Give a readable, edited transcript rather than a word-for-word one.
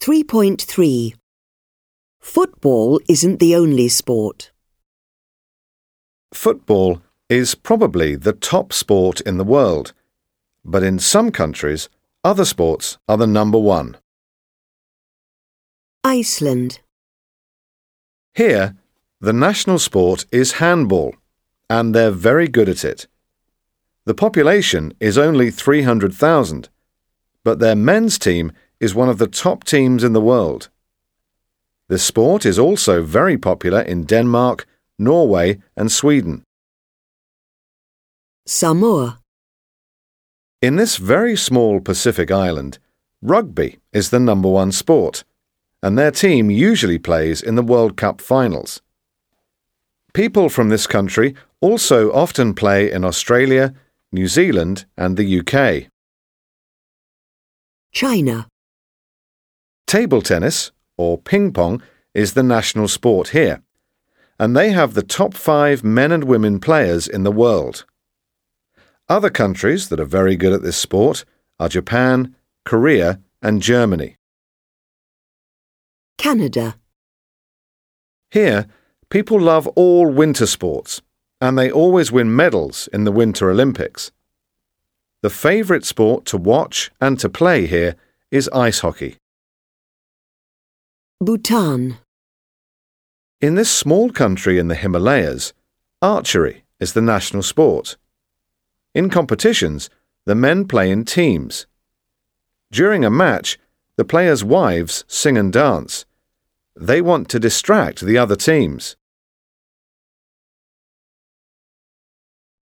3.3. Football isn't the only sport. Football is probably the top sport in the world, but in some countries, other sports are the number one. Iceland. Here, the national sport is handball, and they're very good at it. The population is only 300,000, but their men's team is one of the top teams in the world. The sport is also very popular in Denmark, Norway, and Sweden. Samoa. In this very small Pacific island, rugby is the number one sport, and their team usually plays in the World Cup finals. People from this country also often play in Australia, New Zealand, and the UK. China. Table tennis, or ping pong, is the national sport here, and they have the top 5 men and women players in the world. Other countries that are very good at this sport are Japan, Korea, and Germany. Canada. Here, people love all winter sports, and they always win medals in the Winter Olympics. The favourite sport to watch and to play here is ice hockey. Bhutan. In this small country in the Himalayas, archery is the national sport. In competitions, the men play in teams. During a match, the players' wives sing and dance. They want to distract the other teams.